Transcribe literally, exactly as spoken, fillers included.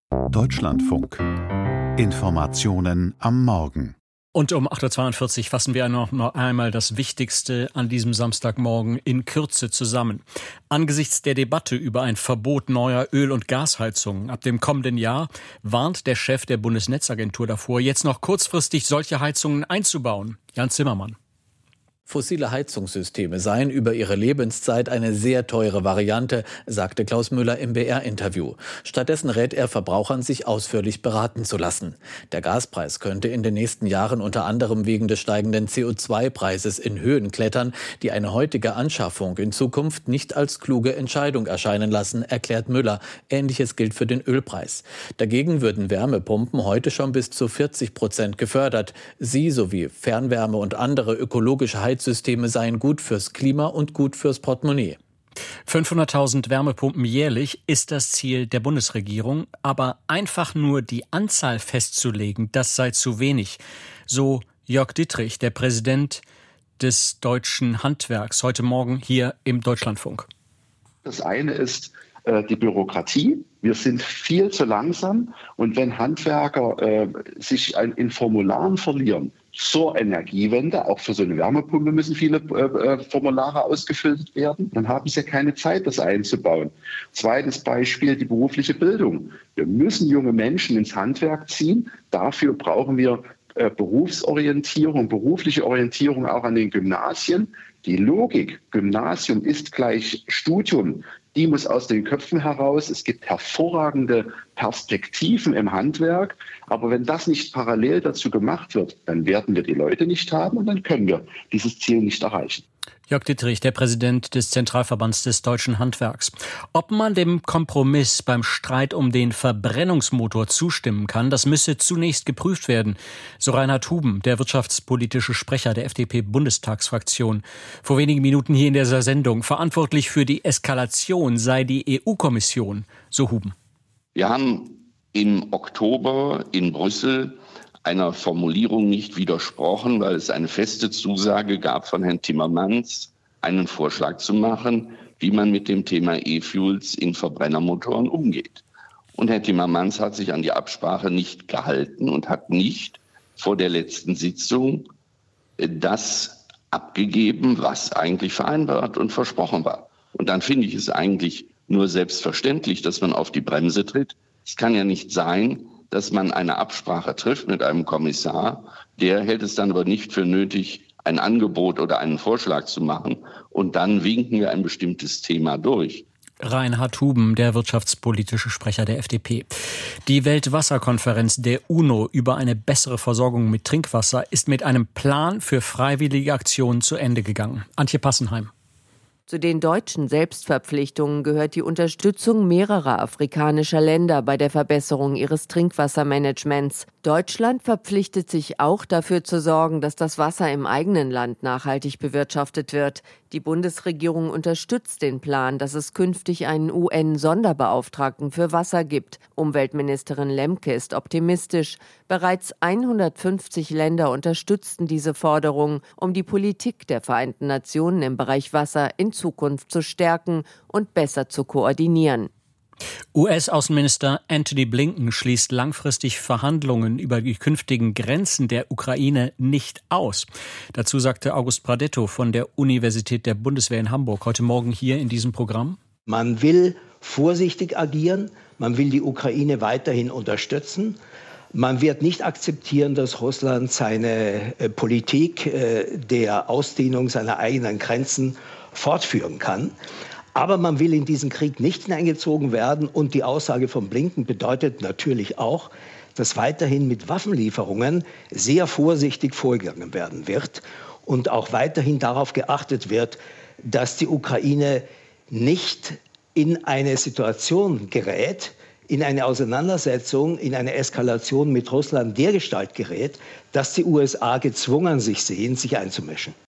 Deutschlandfunk. Informationen am Morgen. Und um acht Uhr zweiundvierzig fassen wir noch, noch einmal das Wichtigste an diesem Samstagmorgen in Kürze zusammen. Angesichts der Debatte über ein Verbot neuer Öl- und Gasheizungen ab dem kommenden Jahr warnt der Chef der Bundesnetzagentur davor, jetzt noch kurzfristig solche Heizungen einzubauen. Jan Zimmermann. Fossile Heizungssysteme seien über ihre Lebenszeit eine sehr teure Variante, sagte Klaus Müller im B R-Interview. Stattdessen rät er Verbrauchern, sich ausführlich beraten zu lassen. Der Gaspreis könnte in den nächsten Jahren unter anderem wegen des steigenden C O zwei Preises in Höhen klettern, die eine heutige Anschaffung in Zukunft nicht als kluge Entscheidung erscheinen lassen, erklärt Müller. Ähnliches gilt für den Ölpreis. Dagegen würden Wärmepumpen heute schon bis zu vierzig Prozent gefördert. Sie sowie Fernwärme und andere ökologische Heizungssysteme Systeme seien gut fürs Klima und gut fürs Portemonnaie. fünfhunderttausend Wärmepumpen jährlich ist das Ziel der Bundesregierung. Aber einfach nur die Anzahl festzulegen, das sei zu wenig. So Jörg Dittrich, der Präsident des Deutschen Handwerks, heute Morgen hier im Deutschlandfunk. Das eine ist äh, die Bürokratie. Wir sind viel zu langsam. Und wenn Handwerker äh, sich in Formularen verlieren, zur Energiewende, auch für so eine Wärmepumpe müssen viele äh, Formulare ausgefüllt werden. Dann haben sie ja keine Zeit, das einzubauen. Zweites Beispiel, die berufliche Bildung. Wir müssen junge Menschen ins Handwerk ziehen. Dafür brauchen wir äh, Berufsorientierung, berufliche Orientierung auch an den Gymnasien. Die Logik, Gymnasium ist gleich Studium, die muss aus den Köpfen heraus. Es gibt hervorragende Perspektiven im Handwerk. Aber wenn das nicht parallel dazu gemacht wird, dann werden wir die Leute nicht haben und dann können wir dieses Ziel nicht erreichen. Jörg Dittrich, der Präsident des Zentralverbands des Deutschen Handwerks. Ob man dem Kompromiss beim Streit um den Verbrennungsmotor zustimmen kann, das müsse zunächst geprüft werden, so Reinhard Huben, der wirtschaftspolitische Sprecher der F D P-Bundestagsfraktion. Vor wenigen Minuten hier in dieser Sendung. Verantwortlich für die Eskalation sei die E U-Kommission, so Huben. Wir haben im Oktober in Brüssel einer Formulierung nicht widersprochen, weil es eine feste Zusage gab von Herrn Timmermans, einen Vorschlag zu machen, wie man mit dem Thema E-Fuels in Verbrennermotoren umgeht. Und Herr Timmermans hat sich an die Absprache nicht gehalten und hat nicht vor der letzten Sitzung das abgegeben, was eigentlich vereinbart und versprochen war. Und dann finde ich es eigentlich nur selbstverständlich, dass man auf die Bremse tritt. Es kann ja nicht sein, dass man eine Absprache trifft mit einem Kommissar, der hält es dann aber nicht für nötig, ein Angebot oder einen Vorschlag zu machen. Und dann winken wir ein bestimmtes Thema durch. Reinhard Huben, der wirtschaftspolitische Sprecher der F D P. Die Weltwasserkonferenz der UNO über eine bessere Versorgung mit Trinkwasser ist mit einem Plan für freiwillige Aktionen zu Ende gegangen. Antje Passenheim. Zu den deutschen Selbstverpflichtungen gehört die Unterstützung mehrerer afrikanischer Länder bei der Verbesserung ihres Trinkwassermanagements. Deutschland verpflichtet sich auch dafür zu sorgen, dass das Wasser im eigenen Land nachhaltig bewirtschaftet wird. Die Bundesregierung unterstützt den Plan, dass es künftig einen U N-Sonderbeauftragten für Wasser gibt. Umweltministerin Lemke ist optimistisch. Bereits hundertfünfzig Länder unterstützten diese Forderung, um die Politik der Vereinten Nationen im Bereich Wasser in Zukunft zu stärken und besser zu koordinieren. U S-Außenminister Antony Blinken schließt langfristig Verhandlungen über die künftigen Grenzen der Ukraine nicht aus. Dazu sagte August Pradetto von der Universität der Bundeswehr in Hamburg heute Morgen hier in diesem Programm. Man will vorsichtig agieren, man will die Ukraine weiterhin unterstützen. Man wird nicht akzeptieren, dass Russland seine äh, Politik äh, der Ausdehnung seiner eigenen Grenzen fortführen kann. Aber man will in diesen Krieg nicht hineingezogen werden. Und die Aussage von Blinken bedeutet natürlich auch, dass weiterhin mit Waffenlieferungen sehr vorsichtig vorgegangen werden wird und auch weiterhin darauf geachtet wird, dass die Ukraine nicht in eine Situation gerät, in eine Auseinandersetzung, in eine Eskalation mit Russland dergestalt gerät, dass die U S A gezwungen sich sehen, sich einzumischen.